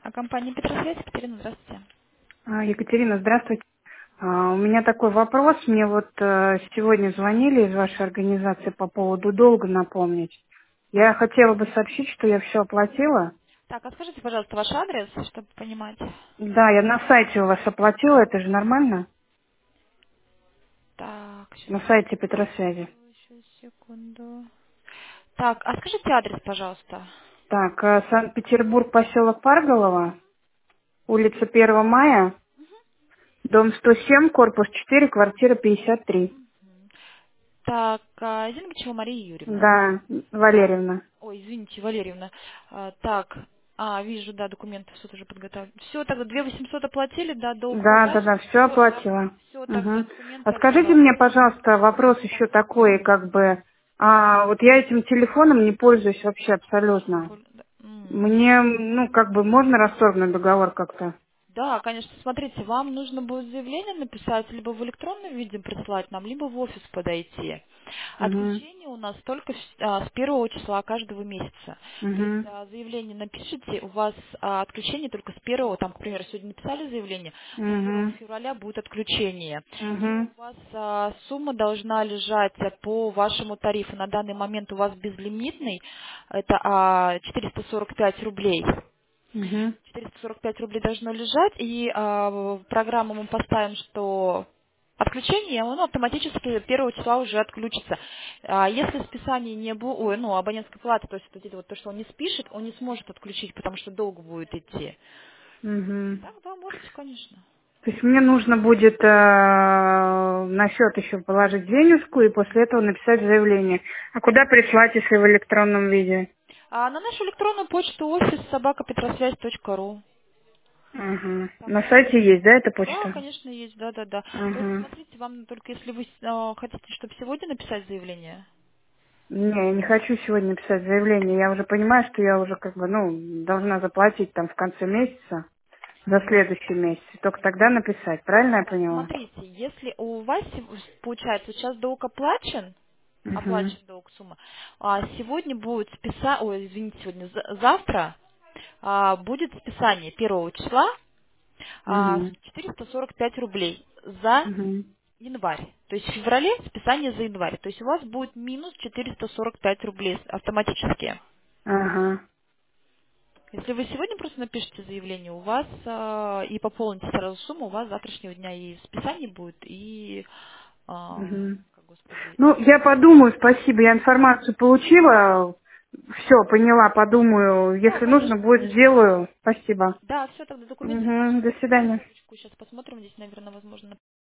А компания Петросвязь, Екатерина, здравствуйте. Екатерина, здравствуйте. У меня такой вопрос. Мне вот сегодня звонили из вашей организации по поводу долга напомнить. Я хотела бы сообщить, что я все оплатила. Так, а скажите, пожалуйста, ваш адрес, чтобы понимать. Да, я на сайте у вас оплатила, это же нормально? Так, сейчас На сайте Петросвязи. посмотрю, еще секунду. Так, а скажите адрес, пожалуйста. Так, Санкт-Петербург, поселок Парголово, улица 1 мая, дом 107, корпус 4, квартира 53. Так, Зингачева Мария Юрьевна. Да, Валерьевна. Ой, извините, Валерьевна. Так, вижу, да, документы в суд уже подготовлены. Все, тогда 2800 оплатили, да, долг Да, да, погашен. да, все оплатила. Все, тогда Мгм. документы А скажите мне, оставляю. пожалуйста, вопрос еще такой, как бы, вот я этим телефоном не пользуюсь вообще абсолютно. Да. М. Мне, ну, как бы, можно расторгнуть договор как-то? Да, конечно. Смотрите, вам нужно будет заявление написать, либо в электронном виде прислать нам, либо в офис подойти. Угу, Отключение у нас только с первого числа каждого месяца. То есть угу, заявление напишите, у вас отключение только с первого, там, к примеру, сегодня написали заявление, но с первого угу, февраля будет отключение. И угу, у вас сумма должна лежать по вашему тарифу. На данный момент у вас безлимитный, это 445 рублей. угу, 445 рублей должно лежать, и в программу мы поставим, что отключение, оно автоматически первого числа уже отключится. Если списание не будет, абонентской платы, то есть вот эти вот то, что он не спишет, он не сможет отключить, потому что долго будет идти. угу. Так, да, можете, конечно. То есть мне нужно будет на счет еще положить денежку и после этого написать заявление. А куда прислать, если в электронном виде? На нашу электронную почту офис собакапетросвязь.ру. Ага. Там На можно. сайте есть, да, эта Да, почта? конечно, есть, да, да, да. Только Ага. смотрите, вам только если вы хотите, чтобы сегодня написать заявление. Не, я не хочу сегодня писать заявление. Я уже понимаю, что я уже как бы, ну, должна заплатить там в конце месяца за следующий месяц. Только тогда написать. Правильно я поняла? Смотрите, если у вас получается сейчас долг оплачен, Угу. оплачен долг сумма, сегодня будет списание, ой, извините, сегодня, завтра будет списание первого числа Угу. 445 рублей за Угу. январь. То есть в феврале списание за январь. То есть у вас будет минус 445 рублей автоматически. Ага. Если вы сегодня просто напишите заявление, у вас и пополните сразу сумму, у вас с завтрашнего дня и списание будет, и, Угу. как господи, Ну, я подумаю, спасибо. Я информацию получила. Все, поняла, подумаю. да, Если нужно конечно, будет, конечно. сделаю. Спасибо. Да, все, тогда документы Угу. До на свидания. ручку сейчас посмотрим, здесь, наверное, возможно,